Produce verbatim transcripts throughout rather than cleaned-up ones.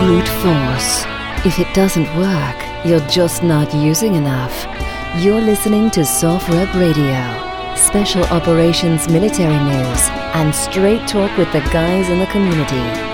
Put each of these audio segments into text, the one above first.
brute force. If it doesn't work, you're just not using enough. You're listening to SOFREP Radio. Special Operations Military News and straight talk with the guys in the community.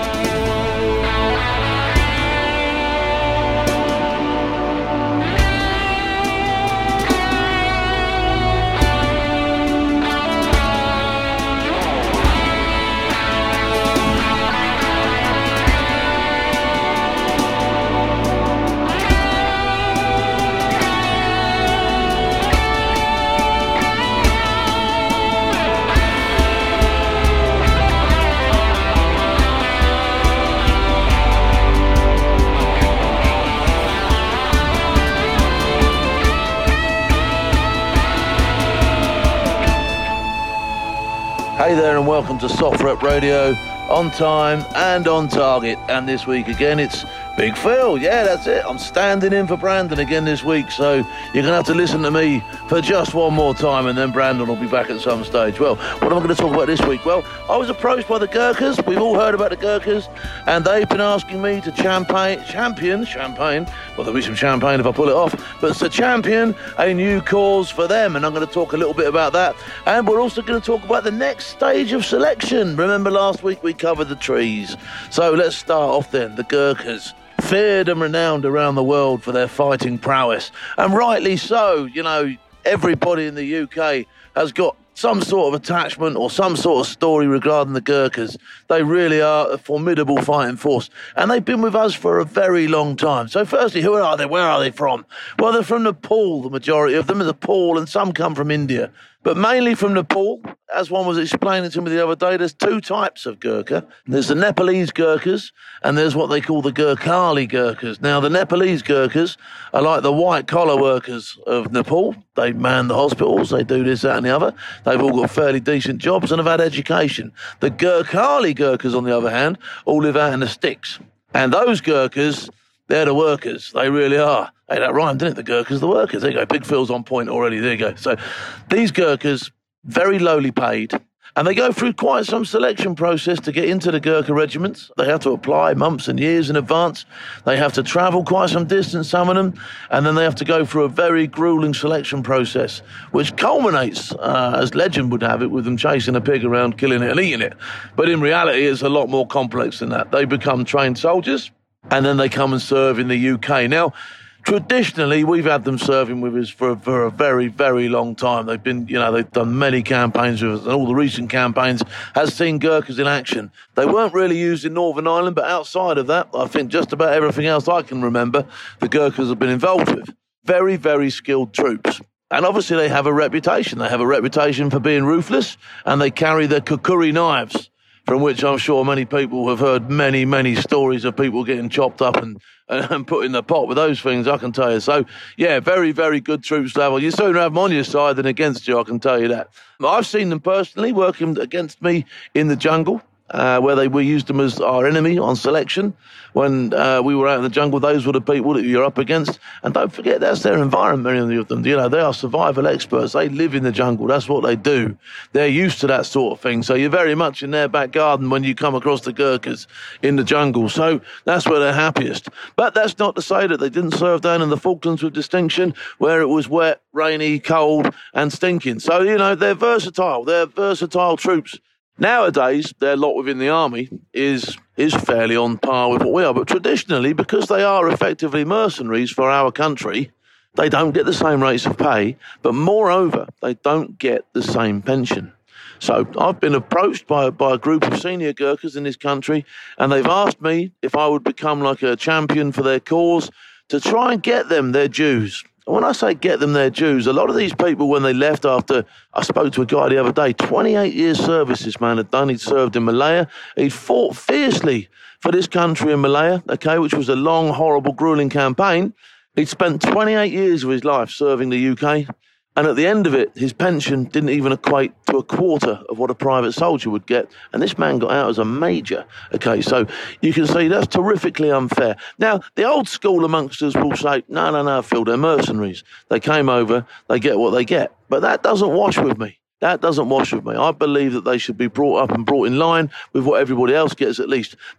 Hey there and welcome to SOFREP Radio, on time and on target. And this week again it's Big Phil. Yeah, that's it. I'm standing in for Brandon again this week, so you're going to have to listen to me for just one more time and then Brandon will be back at some stage. Well, what am I going to talk about this week? Well, I was approached by the Gurkhas. We've all heard about the Gurkhas, and they've been asking me to champagne, champion, champagne, well, there'll be some champagne if I pull it off, but to champion a new cause for them, and I'm going to talk a little bit about that. And we're also going to talk about the next stage of selection. Remember last week we covered the trees. So let's start off then, the Gurkhas. Feared and renowned around the world for their fighting prowess. And rightly so. You know, everybody in the U K has got some sort of attachment or some sort of story regarding the Gurkhas. They really are a formidable fighting force. And they've been with us for a very long time. So firstly, who are they? Where are they from? Well, they're from Nepal, the majority of them are Nepal, and some come from India. But mainly from Nepal. As one was explaining to me the other day, there's two types of Gurkha. There's the Nepalese Gurkhas, and there's what they call the Gurkhali Gurkhas. Now, the Nepalese Gurkhas are like the white-collar workers of Nepal. They man the hospitals, they do this, that, and the other. They've all got fairly decent jobs and have had education. The Gurkhali Gurkhas, on the other hand, all live out in the sticks. And those Gurkhas, they're the workers. They really are. Hey, that rhymed, didn't it? The Gurkhas, the workers. There you go. Big Phil's on point already. There you go. So these Gurkhas, very lowly paid, and they go through quite some selection process to get into the Gurkha regiments. They have to apply months and years in advance. They have to travel quite some distance, some of them, and then they have to go through a very grueling selection process, which culminates, uh, as legend would have it, with them chasing a pig around, killing it and eating it. But in reality, it's a lot more complex than that. They become trained soldiers, and then they come and serve in the U K. Now, traditionally, we've had them serving with us for, for a very, very long time. They've been, you know, they've done many campaigns with us, and all the recent campaigns has seen Gurkhas in action. They weren't really used in Northern Ireland, but outside of that, I think just about everything else I can remember, the Gurkhas have been involved with. Very, very skilled troops. And obviously they have a reputation. They have a reputation for being ruthless, and they carry their kukuri knives, from which I'm sure many people have heard many, many stories of people getting chopped up and, and put in the pot with those things, I can tell you. So, yeah, very, very good troops to have. You sooner have them on your side than against you, I can tell you that. I've seen them personally working against me in the jungle, uh, where they we used them as our enemy on selection. When uh, we were out in the jungle, those were the people that you're up against. And don't forget, that's their environment, many of them. You know, they are survival experts. They live in the jungle. That's what they do. They're used to that sort of thing. So you're very much in their back garden when you come across the Gurkhas in the jungle. So that's where they're happiest. But that's not to say that they didn't serve down in the Falklands with distinction, where it was wet, rainy, cold, and stinking. So, you know, they're versatile. They're versatile troops. Nowadays, their lot within the army is is fairly on par with what we are. But traditionally, because they are effectively mercenaries for our country, they don't get the same rates of pay. But moreover, they don't get the same pension. So I've been approached by, by a group of senior Gurkhas in this country, and they've asked me if I would become like a champion for their cause to try and get them their dues. And when I say get them their dues, a lot of these people, when they left after, I spoke to a guy the other day, twenty-eight years service this man had done. He'd served in Malaya. He'd fought fiercely for this country in Malaya, okay, which was a long, horrible, grueling campaign. He'd spent twenty-eight years of his life serving the U K. And at the end of it, his pension didn't even equate to a quarter of what a private soldier would get. And this man got out as a major. Okay, so you can see that's terrifically unfair. Now, the old school amongst us will say, no, no, no, Phil, they're mercenaries. They came over, they get what they get. But that doesn't wash with me. That doesn't wash with me. I believe that they should be brought up and brought in line with what everybody else gets at least. But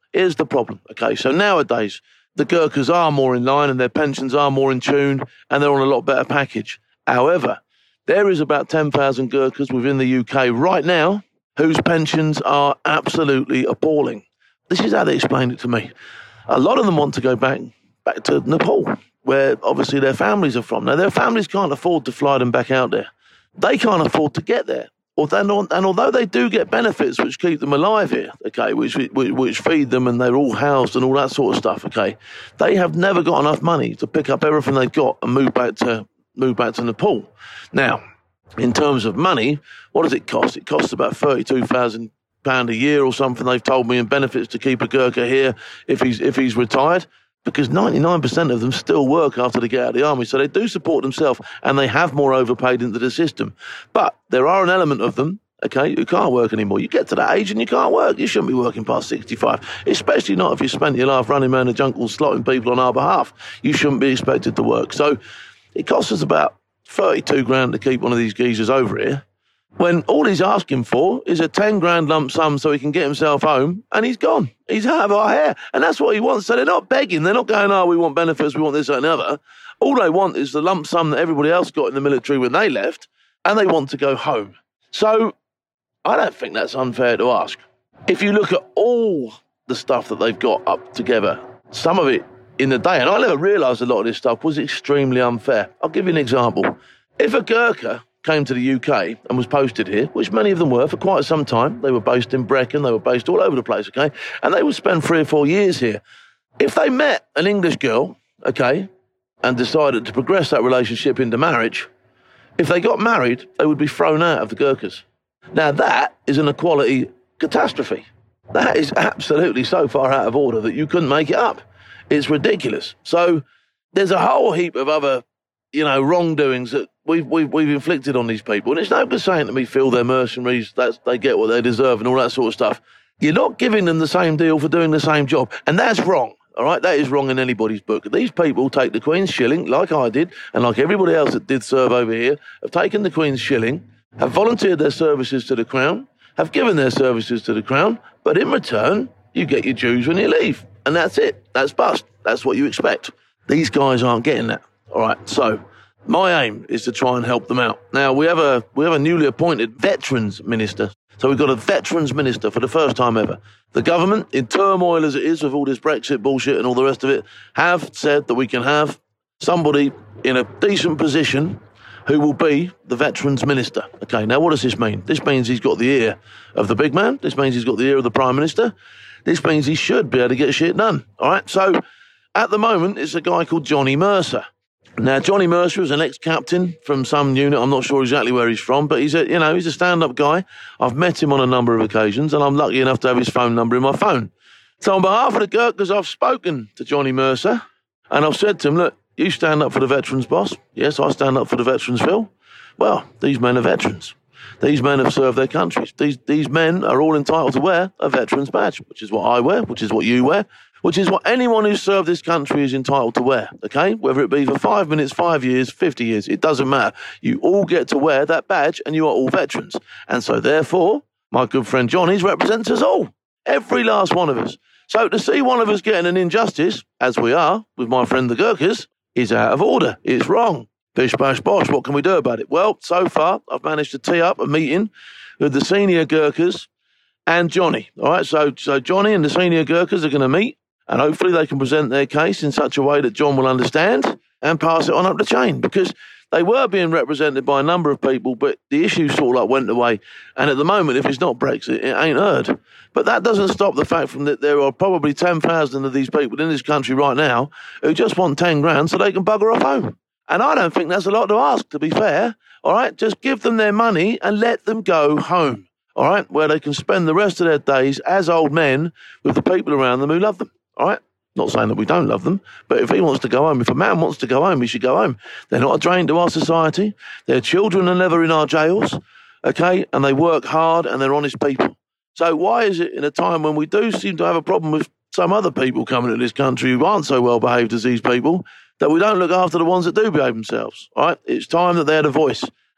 here's the problem, okay? So nowadays, the Gurkhas are more in line and their pensions are more in tune and they're on a lot better package. However, there is about ten thousand Gurkhas within the U K right now whose pensions are absolutely appalling. This is how they explained it to me. A lot of them want to go back, back to Nepal, where obviously their families are from. Now, their families can't afford to fly them back out there. They can't afford to get there. And although they do get benefits which keep them alive here, okay, which, which which feed them and they're all housed and all that sort of stuff, okay, they have never got enough money to pick up everything they've got and move back to move back to Nepal. Now, in terms of money, what does it cost? It costs about thirty-two thousand pounds a year or something, they've told me, in benefits to keep a Gurkha here if he's if he's retired. Because ninety-nine percent of them still work after they get out of the army. So they do support themselves and they have more overpaid into the system. But there are an element of them, okay, who can't work anymore. You get to that age and you can't work. You shouldn't be working past sixty-five, especially not if you spent your life running around the jungle slotting people on our behalf. You shouldn't be expected to work. So it costs us about thirty-two grand to keep one of these geezers over here, when all he's asking for is a ten grand lump sum so he can get himself home, and he's gone. He's out of our hair. And that's what he wants. So they're not begging. They're not going, oh, we want benefits, we want this, that, and the other. All they want is the lump sum that everybody else got in the military when they left, and they want to go home. So I don't think that's unfair to ask. If you look at all the stuff that they've got up together, some of it in the day, and I never realised a lot of this stuff was extremely unfair. I'll give you an example. If a Gurkha came to the U K and was posted here, which many of them were for quite some time. They were based in Brecon, they were based all over the place, okay? And they would spend three or four years here. If they met an English girl, okay, and decided to progress that relationship into marriage, if they got married, they would be thrown out of the Gurkhas. Now that is an equality catastrophe. That is absolutely so far out of order that you couldn't make it up. It's ridiculous. So there's a whole heap of other, you know, wrongdoings that we've, we've, we've inflicted on these people. And it's no good saying to me, Phil, they're mercenaries, that's, they get what they deserve and all that sort of stuff. You're not giving them the same deal for doing the same job. And that's wrong, all right? That is wrong in anybody's book. These people take the Queen's shilling, like I did, and like everybody else that did serve over here, have taken the Queen's shilling, have volunteered their services to the Crown, have given their services to the Crown, but in return, you get your dues when you leave. And that's it. That's bust. That's what you expect. These guys aren't getting that. All right, so my aim is to try and help them out. Now, we have a we have a newly appointed veterans minister. So we've got a veterans minister for the first time ever. The government, in turmoil as it is with all this Brexit bullshit and all the rest of it, have said that we can have somebody in a decent position who will be the veterans minister. Okay, now what does this mean? This means he's got the ear of the big man. This means he's got the ear of the Prime Minister. This means he should be able to get shit done. All right, so at the moment, it's a guy called Johnny Mercer. Now, Johnny Mercer is an ex-captain from some unit. I'm not sure exactly where he's from, but he's a, you know, he's a stand-up guy. I've met him on a number of occasions, and I'm lucky enough to have his phone number in my phone. So on behalf of the Gurkhas, I've spoken to Johnny Mercer, and I've said to him, look, you stand up for the veterans, boss. Yes, I stand up for the veterans, Phil. Well, these men are veterans. These men have served their countries. These these men are all entitled to wear a veteran's badge, which is what I wear, which is what you wear, which is what anyone who's served this country is entitled to wear, okay? Whether it be for five minutes, five years, fifty years, it doesn't matter. You all get to wear that badge and you are all veterans. And so therefore, my good friend Johnny's represents us all, every last one of us. So to see one of us getting an injustice, as we are with my friend the Gurkhas, is out of order. It's wrong. Bish, bash, bosh, what can we do about it? Well, so far, I've managed to tee up a meeting with the senior Gurkhas and Johnny. All right, so so Johnny and the senior Gurkhas are going to meet, and hopefully they can present their case in such a way that John will understand and pass it on up the chain, because they were being represented by a number of people, but the issue sort of like went away. And at the moment, if it's not Brexit, it ain't heard. But that doesn't stop the fact from that there are probably ten thousand of these people in this country right now who just want ten grand so they can bugger off home. And I don't think that's a lot to ask, to be fair. All right, just give them their money and let them go home. All right, where they can spend the rest of their days as old men with the people around them who love them. All right, not saying that we don't love them, but if he wants to go home, if a man wants to go home, he should go home. They're not a drain to our society. Their children are never in our jails, okay, and they work hard and they're honest people. So why is it in a time when we do seem to have a problem with some other people coming to this country who aren't so well behaved as these people, that we don't look after the ones that do behave themselves, all right? It's time that they had a voice.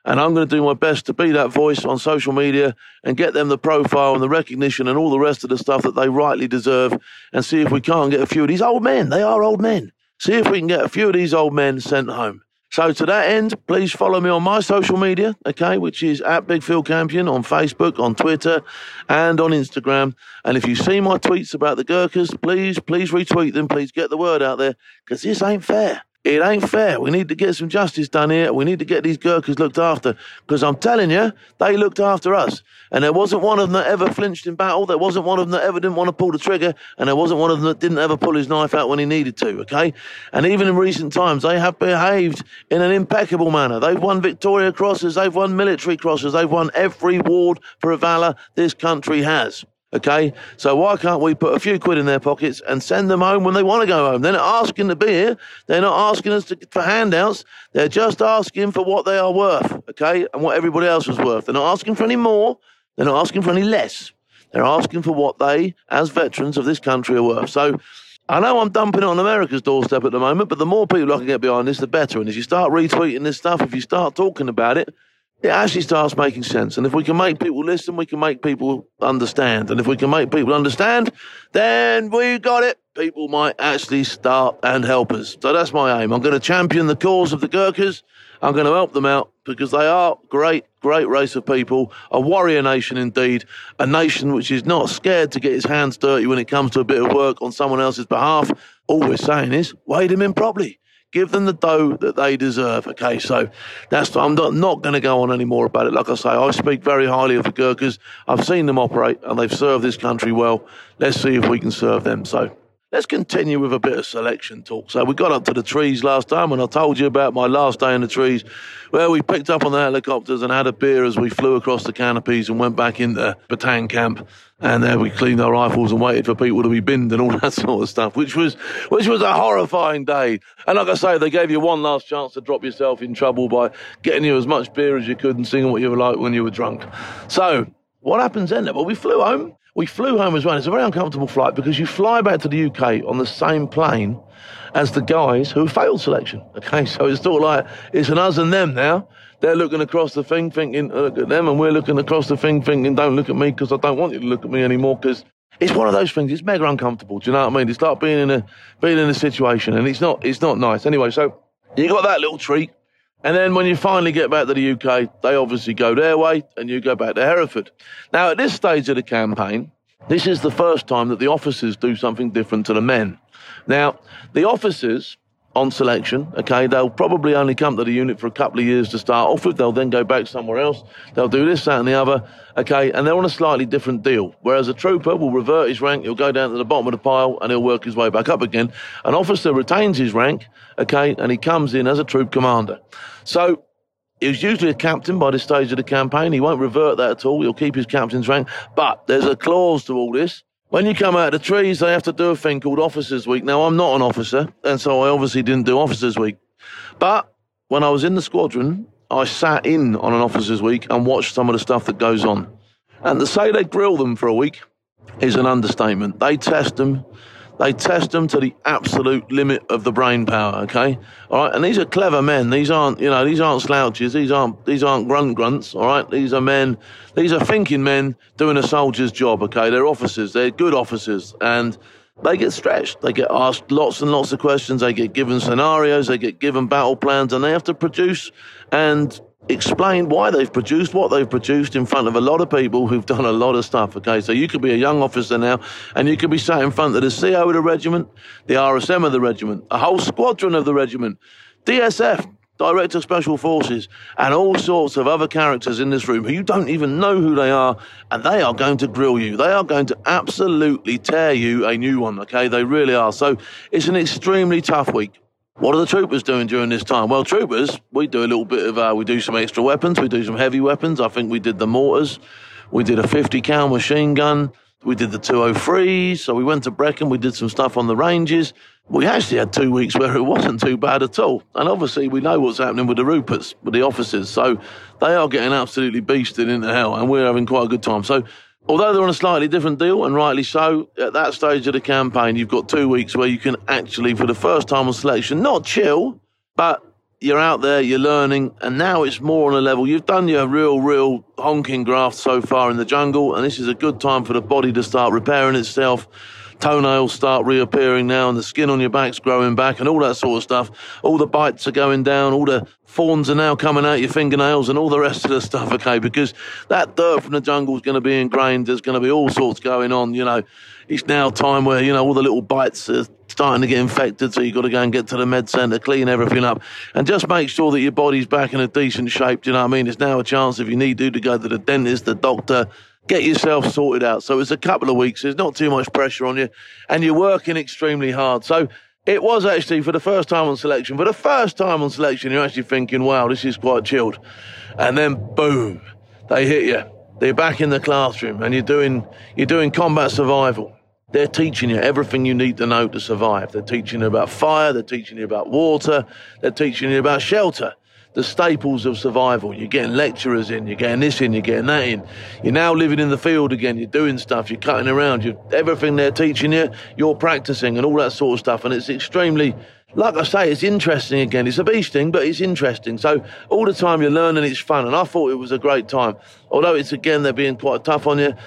And I'm going to do my best to be that voice on social media and get them the profile and the recognition and all the rest of the stuff that they rightly deserve, and see if we can't get a few of these old men. They are old men. See if we can get a few of these old men sent home. So to that end, please follow me on my social media, okay, which is at Big Phil Campion on Facebook, on Twitter, and on Instagram. And if you see my tweets about the Gurkhas, please, please retweet them. Please get the word out there, because this ain't fair. It ain't fair. We need to get some justice done here. We need to get these Gurkhas looked after, because I'm telling you, they looked after us. And there wasn't one of them that ever flinched in battle. There wasn't one of them that ever didn't want to pull the trigger. And there wasn't one of them that didn't ever pull his knife out when he needed to, okay? And even in recent times, they have behaved in an impeccable manner. They've won Victoria Crosses. They've won military crosses. They've won every award for valour this country has. Okay, so why can't we put a few quid in their pockets and send them home when they want to go home? They're not asking to be here. They're not asking us to, for handouts. They're just asking for what they are worth, okay, and what everybody else is worth. They're not asking for any more. They're not asking for any less. They're asking for what they, as veterans of this country, are worth. So I know I'm dumping it on America's doorstep at the moment, but the more people I can get behind this, the better. And as you start retweeting this stuff, if you start talking about it, it actually starts making sense. And if we can make people listen, we can make people understand. And if we can make people understand, then we got it. People might actually start and help us. So that's my aim. I'm going to champion the cause of the Gurkhas. I'm going to help them out, because they are great, great race of people, a warrior nation indeed, a nation which is not scared to get its hands dirty when it comes to a bit of work on someone else's behalf. All we're saying is, weigh them in properly. Give them the dough that they deserve, okay? So that's I'm not, not going to go on any more about it. Like I say, I speak very highly of the Gurkhas. I've seen them operate, and they've served this country well. Let's see if we can serve them. So let's continue with a bit of selection talk. So we got up to the trees last time, and I told you about my last day in the trees, where we picked up on the helicopters and had a beer as we flew across the canopies and went back into Bataan camp. And there we cleaned our rifles and waited for people to be binned and all that sort of stuff, which was which was a horrifying day. And like I say, they gave you one last chance to drop yourself in trouble by getting you as much beer as you could and singing what you were like when you were drunk. So what happens then? Well, we flew home. We flew home as well. It's a very uncomfortable flight, because you fly back to the U K on the same plane as the guys who failed selection. Okay, so it's sort of like it's an us and them now. They're looking across the thing thinking, look at them, and we're looking across the thing thinking, don't look at me, because I don't want you to look at me anymore, because it's one of those things. It's mega uncomfortable. Do you know what I mean? It's like being in a being in a situation, and it's not it's not nice. Anyway, so you got that little treat, and then when you finally get back to the U K, they obviously go their way, and you go back to Hereford. Now, at this stage of the campaign, this is the first time that the officers do something different to the men. Now, the officers on selection, okay, they'll probably only come to the unit for a couple of years to start off with. They'll then go back somewhere else. They'll do this, that and the other, okay, and they're on a slightly different deal. Whereas a trooper will revert his rank, he'll go down to the bottom of the pile, and he'll work his way back up again. An officer retains his rank, okay, and he comes in as a troop commander. So he was usually a captain by this stage of the campaign. He won't revert that at all. He'll keep his captain's rank. But there's a clause to all this. When you come out of the trees, they have to do a thing called Officers Week. Now, I'm not an officer, and so I obviously didn't do Officers Week. But when I was in the squadron, I sat in on an Officers Week and watched some of the stuff that goes on. And to say they grill them for a week is an understatement. They test them. They test them to the absolute limit of the brain power, okay? All right, and these are clever men. These aren't, you know, these aren't slouches. These aren't, these aren't grunt grunts, all right? These are men, these are thinking men doing a soldier's job, okay? They're officers. They're good officers, and they get stretched. They get asked lots and lots of questions. They get given scenarios. They get given battle plans, and they have to produce and explain why they've produced what they've produced in front of a lot of people who've done a lot of stuff, okay? So you could be a young officer now, and you could be sat in front of the C O of the regiment, the R S M of the regiment, a whole squadron of the regiment, D S F, Director of Special Forces, and all sorts of other characters in this room who you don't even know who they are, and they are going to grill you. They are going to absolutely tear you a new one, okay? They really are. So it's an extremely tough week. What are the troopers doing during this time? Well, troopers, we do a little bit of, uh, we do some extra weapons, we do some heavy weapons. I think we did the mortars, we did a fifty cal machine gun, we did the two oh threes, so we went to Brecon, we did some stuff on the ranges. We actually had two weeks where it wasn't too bad at all. And obviously we know what's happening with the Ruperts, with the officers, so they are getting absolutely beasted into hell, and we're having quite a good time. So although they're on a slightly different deal, and rightly so, at that stage of the campaign, you've got two weeks where you can actually, for the first time on selection, not chill, but you're out there, you're learning, and now it's more on a level. You've done your real, real honking graft so far in the jungle, and this is a good time for the body to start repairing itself. Toenails start reappearing now, and the skin on your back's growing back, and all that sort of stuff. All the bites are going down, all the thorns are now coming out your fingernails, and all the rest of the stuff, okay? Because that dirt from the jungle is going to be ingrained. There's going to be all sorts going on, you know. It's now time where, you know, all the little bites are starting to get infected, so you've got to go and get to the med centre, clean everything up, and just make sure that your body's back in a decent shape, do you know what I mean? It's now a chance, if you need to, to go to the dentist, the doctor, get yourself sorted out. So it's a couple of weeks. There's not too much pressure on you, and you're working extremely hard. So it was actually, for the first time on selection, for the first time on selection, you're actually thinking, wow, this is quite chilled. And then, boom, they hit you. They're back in the classroom, and you're doing you're doing combat survival. They're teaching you everything you need to know to survive. They're teaching you about fire. They're teaching you about water. They're teaching you about shelter. The staples of survival. You're getting lecturers in, you're getting this in, you're getting that in. You're now living in the field again, you're doing stuff, you're cutting around, you're, everything they're teaching you, you're practicing and all that sort of stuff. And it's extremely, like I say, it's interesting again. It's a bee sting, but it's interesting. So all the time you're learning, it's fun. And I thought it was a great time. Although it's, again, they're being quite tough on you.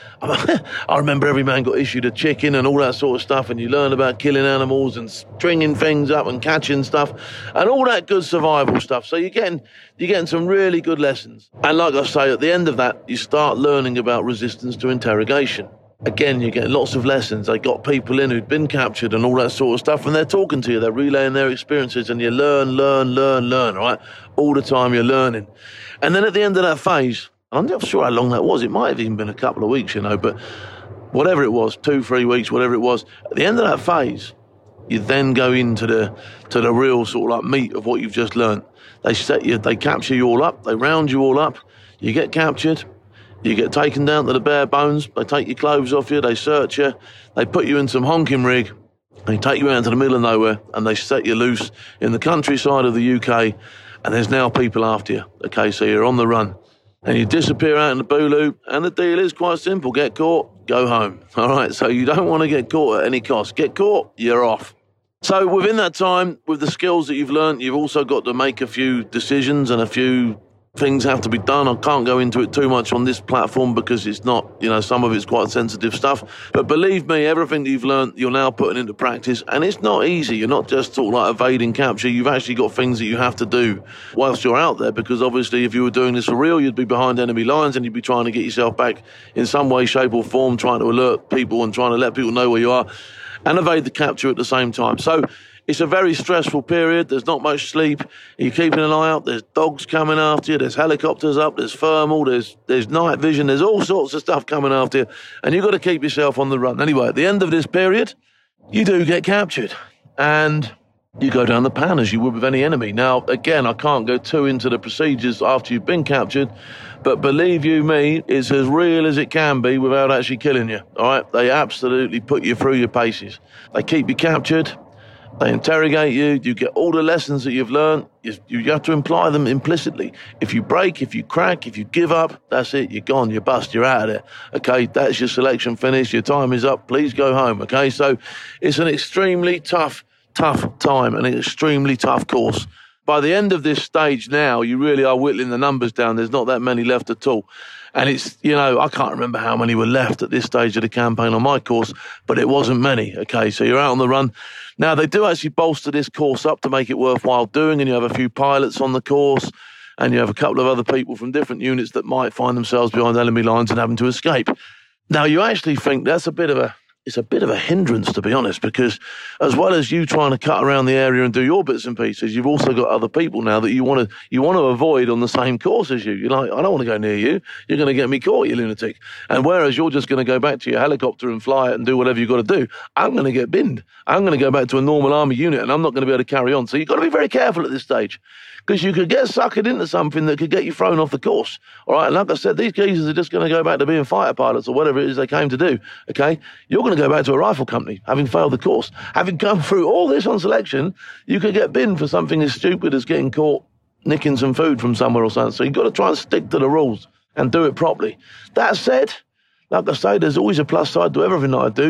I remember every man got issued a chicken and all that sort of stuff, and you learn about killing animals and stringing things up and catching stuff and all that good survival stuff. So you're getting, you're getting some really good lessons. And like I say, at the end of that, you start learning about resistance to interrogation. Again, you get lots of lessons. They got people in who'd been captured and all that sort of stuff, and they're talking to you, they're relaying their experiences, and you learn, learn, learn, learn, all right? All the time you're learning. And then at the end of that phase, I'm not sure how long that was, it might have even been a couple of weeks, you know, but whatever it was, two, three weeks, whatever it was, at the end of that phase, you then go into the to the real sort of like meat of what you've just learned. They set you, they capture you all up, they round you all up, you get captured, you get taken down to the bare bones, they take your clothes off you, they search you, they put you in some honking rig, they take you out into the middle of nowhere, and they set you loose in the countryside of the U K, and there's now people after you, okay, so you're on the run. And you disappear out in the Bulu, and the deal is quite simple. Get caught, go home. All right, so you don't want to get caught at any cost. Get caught, you're off. So within that time, with the skills that you've learned, you've also got to make a few decisions, and a few things have to be done. I can't go into it too much on this platform because it's not, you know, some of it's quite sensitive stuff. But believe me, everything that you've learned, you're now putting into practice. And it's not easy. You're not just sort of like evading capture. You've actually got things that you have to do whilst you're out there, because obviously if you were doing this for real, you'd be behind enemy lines and you'd be trying to get yourself back in some way, shape or form, trying to alert people and trying to let people know where you are and evade the capture at the same time. So it's a very stressful period. There's not much sleep. You're keeping an eye out. There's dogs coming after you. There's helicopters up. There's thermal. There's there's night vision. There's all sorts of stuff coming after you. And you've got to keep yourself on the run. Anyway, at the end of this period, you do get captured. And you go down the pan as you would with any enemy. Now, again, I can't go too into the procedures after you've been captured. But believe you me, it's as real as it can be without actually killing you. All right? They absolutely put you through your paces. They keep you captured. They interrogate you, you get all the lessons that you've learned, you, you have to imply them implicitly. If you break, if you crack, if you give up, that's it, you're gone, you're bust, you're out of there. Okay, that's your selection finished, your time is up, please go home, okay? So it's an extremely tough, tough time, and an extremely tough course. By the end of this stage now, you really are whittling the numbers down. There's not that many left at all. And it's, you know, I can't remember how many were left at this stage of the campaign on my course, but it wasn't many, okay? So you're out on the run. Now, they do actually bolster this course up to make it worthwhile doing, and you have a few pilots on the course, and you have a couple of other people from different units that might find themselves behind enemy lines and having to escape. Now, you actually think that's a bit of a, it's a bit of a hindrance, to be honest, because as well as you trying to cut around the area and do your bits and pieces, you've also got other people now that you want to you want to avoid on the same course as you. You're like, I don't want to go near you. You're going to get me caught, you lunatic. And whereas you're just going to go back to your helicopter and fly it and do whatever you've got to do, I'm going to get binned. I'm going to go back to a normal army unit and I'm not going to be able to carry on. So you've got to be very careful at this stage, because you could get suckered into something that could get you thrown off the course. All right, and like I said, these geezers are just going to go back to being fighter pilots or whatever it is they came to do, okay? You're going to go back to a rifle company, having failed the course. Having come through all this on selection, you could get binned for something as stupid as getting caught nicking some food from somewhere or something. So you've got to try and stick to the rules and do it properly. That said, like I say, there's always a plus side to everything that I do.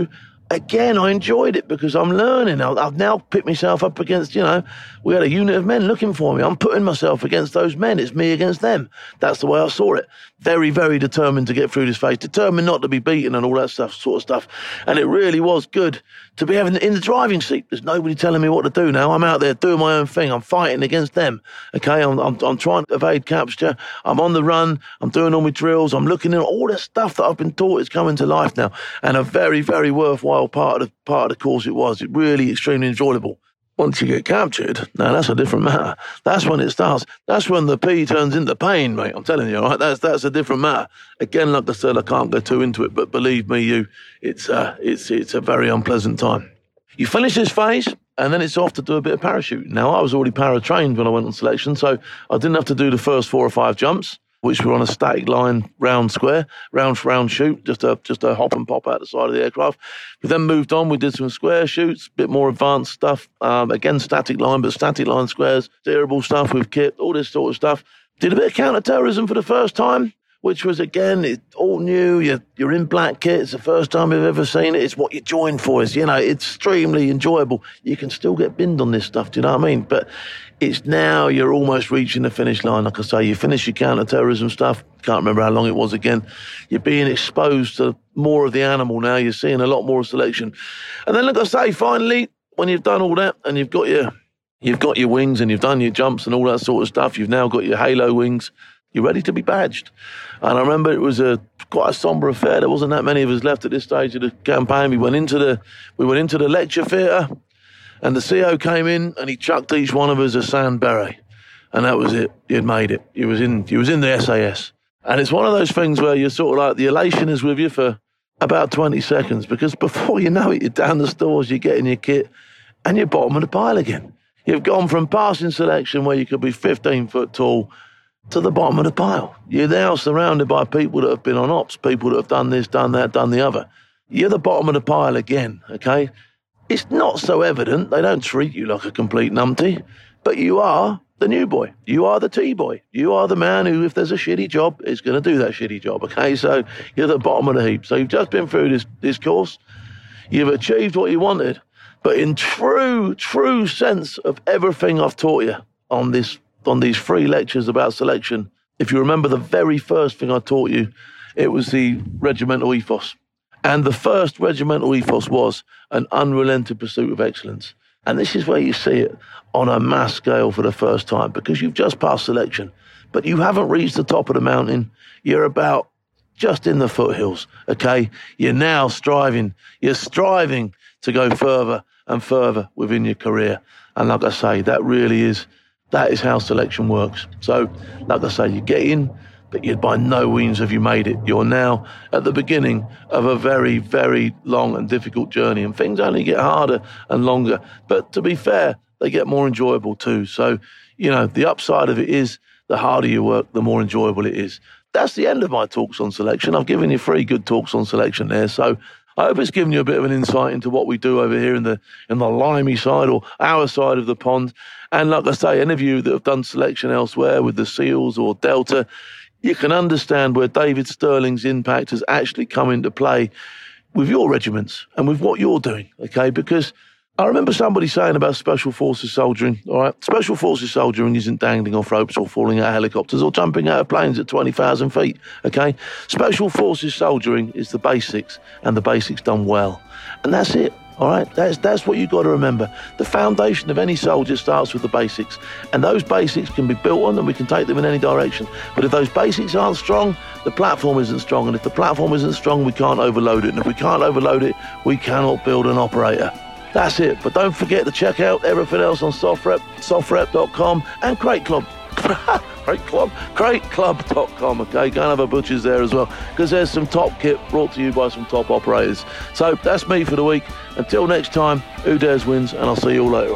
again, I enjoyed it because I'm learning. I've now picked myself up against, you know, we had a unit of men looking for me. I'm putting myself against those men. It's me against them. That's the way I saw it. Very, very determined to get through this phase, determined not to be beaten and all that stuff, sort of stuff. And it really was good to be having in the driving seat. There's nobody telling me what to do now. I'm out there doing my own thing. I'm fighting against them. Okay, I'm, I'm, I'm trying to evade capture. I'm on the run. I'm doing all my drills. I'm looking at all the stuff that I've been taught is coming to life now. And a very, very worthwhile part of the part of the course it was. It really extremely enjoyable. Once you get captured, now that's a different matter. That's when it starts. That's when the P turns into pain, mate. I'm telling you, all right? That's that's a different matter. Again, like I said, I can't go too into it, but believe me, you, it's uh, it's it's a very unpleasant time. You finish this phase, and then it's off to do a bit of parachuting. Now, I was already para-trained when I went on selection, so I didn't have to do the first four or five jumps, which were on a static line, round square, round round shoot, just a just a hop and pop out the side of the aircraft. We then moved on. We did some square shoots, a bit more advanced stuff. Um, again, static line, but static line squares, steerable stuff with kit, all this sort of stuff. Did a bit of counter-terrorism for the first time, which was, again, it's all new. You're, you're in black kit. It's the first time you've ever seen it. It's what you joined for. It's, you know, it's extremely enjoyable. You can still get binned on this stuff, do you know what I mean? But it's now you're almost reaching the finish line. Like I say, you finish your counter-terrorism stuff. Can't remember how long it was again. You're being exposed to more of the animal now. You're seeing a lot more selection. And then, like I say, finally, when you've done all that and you've got your, you've got your wings and you've done your jumps and all that sort of stuff, you've now got your halo wings, you're ready to be badged. And I remember it was a quite a somber affair. There wasn't that many of us left at this stage of the campaign. We went into the we went into the lecture theatre, and the C O came in and he chucked each one of us a sand beret, and that was it. He had made it. He was in. He was in the S A S, and it's one of those things where you're sort of like the elation is with you for about twenty seconds, because before you know it, you're down the stores, you're getting your kit, and you're bottom of the pile again. You've gone from passing selection where you could be fifteen foot tall to the bottom of the pile. You're now surrounded by people that have been on ops, people that have done this, done that, done the other. You're the bottom of the pile again, okay? It's not so evident. They don't treat you like a complete numpty, but you are the new boy. You are the T-boy. You are the man who, if there's a shitty job, is going to do that shitty job, okay? So you're the bottom of the heap. So you've just been through this, this course. You've achieved what you wanted, but in true, true sense of everything I've taught you on this on these three lectures about selection, if you remember the very first thing I taught you, it was the regimental ethos. And the first regimental ethos was an unrelenting pursuit of excellence. And this is where you see it on a mass scale for the first time, because you've just passed selection, but you haven't reached the top of the mountain. You're about just in the foothills, okay? You're now striving, you're striving to go further and further within your career. And like I say, that really is That is how selection works. So, like I say, you get in, but you by no means have you made it. You're now at the beginning of a very, very long and difficult journey, and things only get harder and longer. But to be fair, they get more enjoyable too. So, you know, the upside of it is the harder you work, the more enjoyable it is. That's the end of my talks on selection. I've given you three good talks on selection there. So I hope it's given you a bit of an insight into what we do over here in the in the limey side, or our side of the pond. And like I say, any of you that have done selection elsewhere with the SEALs or Delta, you can understand where David Sterling's impact has actually come into play with your regiments and with what you're doing, okay? Because I remember somebody saying about Special Forces soldiering, all right? Special Forces soldiering isn't dangling off ropes or falling out of helicopters or jumping out of planes at twenty thousand feet, okay? Special Forces soldiering is the basics, and the basics done well. And that's it, all right? That's, that's what you've got to remember. The foundation of any soldier starts with the basics, and those basics can be built on and we can take them in any direction. But if those basics aren't strong, the platform isn't strong, and if the platform isn't strong, we can't overload it. And if we can't overload it, we cannot build an operator. That's it. But don't forget to check out everything else on SOFREP, sofrep dot com, and Crate Club. Crate Club? crate club dot com, okay? Go and have a butcher's there as well, because there's some top kit brought to you by some top operators. So that's me for the week. Until next time, who dares wins, and I'll see you all later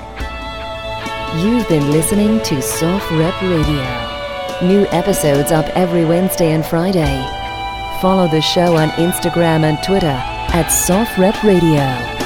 on. You've been listening to SOFREP Radio. New episodes up every Wednesday and Friday. Follow the show on Instagram and Twitter at SOFREP Radio.